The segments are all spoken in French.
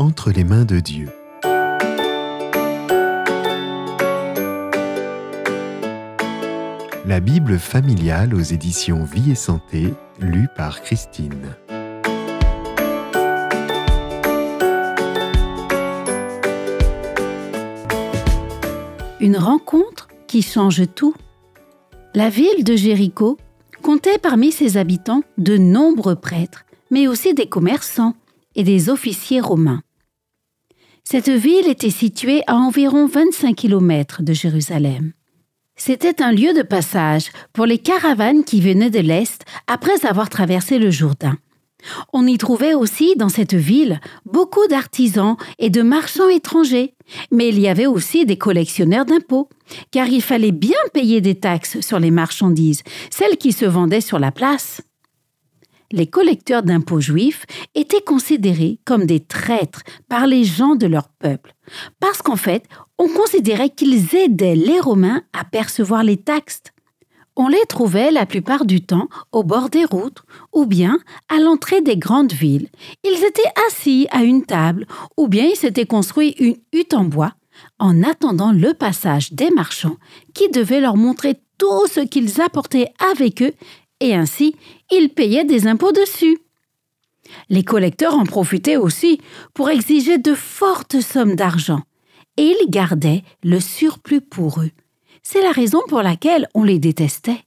entre les mains de Dieu. La Bible familiale aux éditions Vie et Santé, lue par Christine. Une rencontre qui change tout. La ville de Jéricho comptait parmi ses habitants de nombreux prêtres, mais aussi des commerçants et des officiers romains. Cette ville était située à environ 25 km de Jérusalem. C'était un lieu de passage pour les caravanes qui venaient de l'Est après avoir traversé le Jourdain. On y trouvait aussi dans cette ville beaucoup d'artisans et de marchands étrangers, mais il y avait aussi des collectionneurs d'impôts, car il fallait bien payer des taxes sur les marchandises, celles qui se vendaient sur la place. Les collecteurs d'impôts juifs étaient considérés comme des traîtres par les gens de leur peuple, parce qu'en fait, on considérait qu'ils aidaient les Romains à percevoir les taxes. On les trouvait la plupart du temps au bord des routes ou bien à l'entrée des grandes villes. Ils étaient assis à une table ou bien ils s'étaient construits une hutte en bois en attendant le passage des marchands qui devaient leur montrer tout ce qu'ils apportaient avec eux et ainsi ils payaient des impôts dessus. Les collecteurs en profitaient aussi pour exiger de fortes sommes d'argent et ils gardaient le surplus pour eux. C'est la raison pour laquelle on les détestait.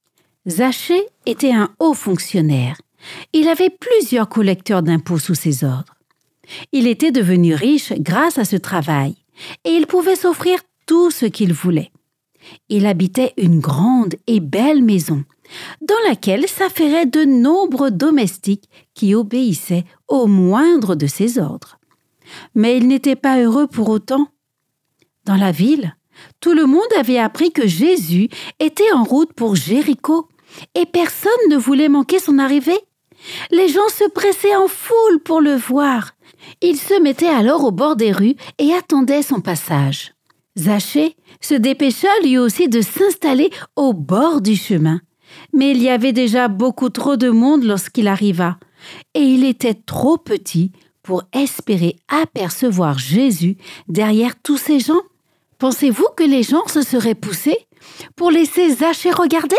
Zachée était un haut fonctionnaire. Il avait plusieurs collecteurs d'impôts sous ses ordres. Il était devenu riche grâce à ce travail et il pouvait s'offrir tout ce qu'il voulait. Il habitait une grande et belle maison dans laquelle s'affairaient de nombreux domestiques qui obéissaient au moindre de ses ordres. Mais il n'était pas heureux pour autant. Dans la ville, tout le monde avait appris que Jésus était en route pour Jéricho et personne ne voulait manquer son arrivée. Les gens se pressaient en foule pour le voir. Ils se mettaient alors au bord des rues et attendaient son passage. Zachée se dépêcha lui aussi de s'installer au bord du chemin. Mais il y avait déjà beaucoup trop de monde lorsqu'il arriva et il était trop petit pour espérer apercevoir Jésus derrière tous ces gens. Pensez-vous que les gens se seraient poussés pour laisser Zachée regarder?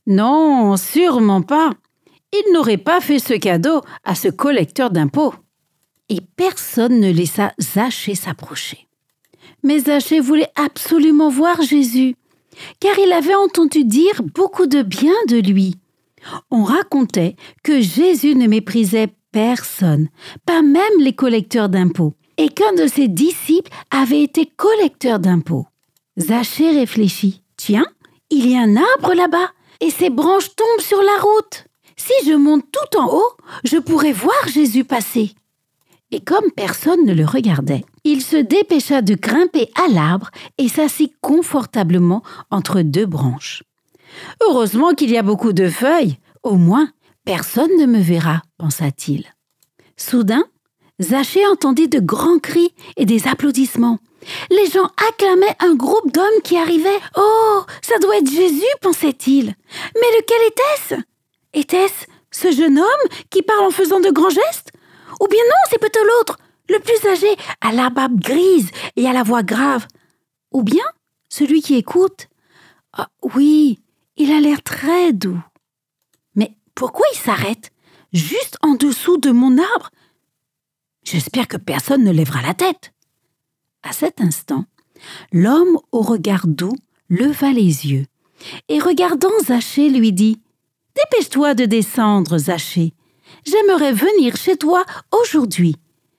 Non, sûrement pas. Ils n'auraient pas fait ce cadeau à ce collecteur d'impôts. Et personne ne laissa Zachée s'approcher. Mais Zachée voulait absolument voir Jésus, car il avait entendu dire beaucoup de bien de lui. On racontait que Jésus ne méprisait personne, pas même les collecteurs d'impôts, et qu'un de ses disciples avait été collecteur d'impôts. Zachée réfléchit. « Tiens, il y a un arbre là-bas, et ses branches tombent sur la route. Si je monte tout en haut, je pourrais voir Jésus passer. » Et comme personne ne le regardait, il se dépêcha de grimper à l'arbre et s'assit confortablement entre deux branches. « Heureusement qu'il y a beaucoup de feuilles, au moins personne ne me verra, pensa-t-il. Soudain, Zachée entendit de grands cris et des applaudissements. Les gens acclamaient un groupe d'hommes qui arrivaient. « Oh, ça doit être Jésus !» pensait-il. « Mais lequel était-ce ? Était-ce ce jeune homme qui parle en faisant de grands gestes ? Ou bien non, c'est peut-être l'autre, le plus âgé, à la barbe grise et à la voix grave. Ou bien celui qui écoute. Ah, oui, il a l'air très doux. Mais pourquoi il s'arrête juste en dessous de mon arbre ? J'espère que personne ne lèvera la tête. » À cet instant, l'homme au regard doux leva les yeux et regardant Zachée lui dit « Dépêche-toi de descendre, Zachée. J'aimerais venir chez toi aujourd'hui. »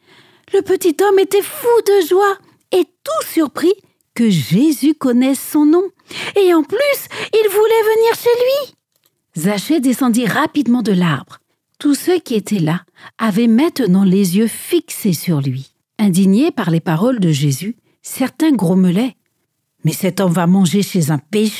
Le petit homme était fou de joie et tout surpris que Jésus connaisse son nom. Et en plus, il voulait venir chez lui. Zachée descendit rapidement de l'arbre. Tous ceux qui étaient là avaient maintenant les yeux fixés sur lui. Indignés par les paroles de Jésus, certains grommelaient. « Mais cet homme va manger chez un pécheur !»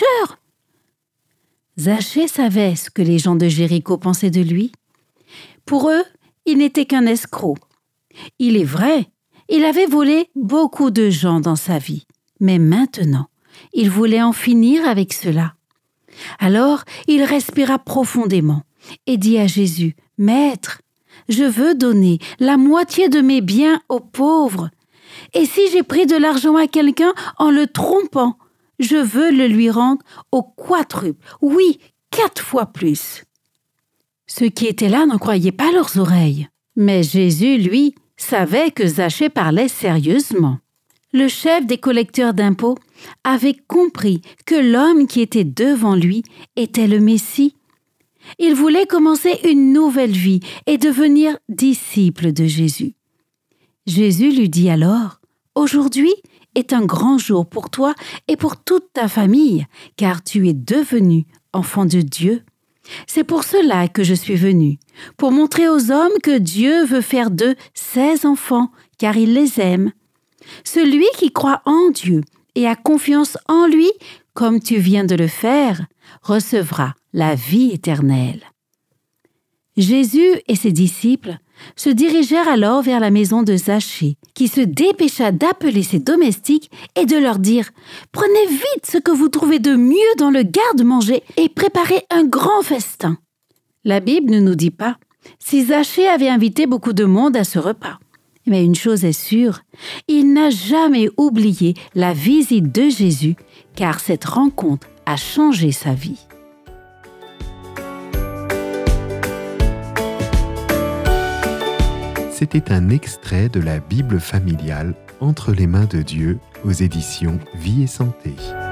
Zachée savait ce que les gens de Jéricho pensaient de lui. Pour eux, il n'était qu'un escroc. Il est vrai, il avait volé beaucoup de gens dans sa vie, mais maintenant, il voulait en finir avec cela. Alors, il respira profondément et dit à Jésus « Maître, je veux donner la moitié de mes biens aux pauvres. Et si j'ai pris de l'argent à quelqu'un en le trompant, je veux le lui rendre au quadruple, oui, 4 fois plus. » Ceux qui étaient là n'en croyaient pas leurs oreilles. Mais Jésus, lui, savait que Zachée parlait sérieusement. Le chef des collecteurs d'impôts avait compris que l'homme qui était devant lui était le Messie. Il voulait commencer une nouvelle vie et devenir disciple de Jésus. Jésus lui dit alors, « Aujourd'hui est un grand jour pour toi et pour toute ta famille, car tu es devenu enfant de Dieu. C'est pour cela que je suis venu, pour montrer aux hommes que Dieu veut faire d'eux ses enfants, car il les aime. Celui qui croit en Dieu et a confiance en lui, comme tu viens de le faire, recevra la vie éternelle. » Jésus et ses disciples se dirigèrent alors vers la maison de Zachée, qui se dépêcha d'appeler ses domestiques et de leur dire « Prenez vite ce que vous trouvez de mieux dans le garde-manger et préparez un grand festin. » La Bible ne nous dit pas si Zachée avait invité beaucoup de monde à ce repas. Mais une chose est sûre, il n'a jamais oublié la visite de Jésus, car cette rencontre a changé sa vie. C'était un extrait de la Bible familiale Entre les mains de Dieu aux éditions Vie et Santé.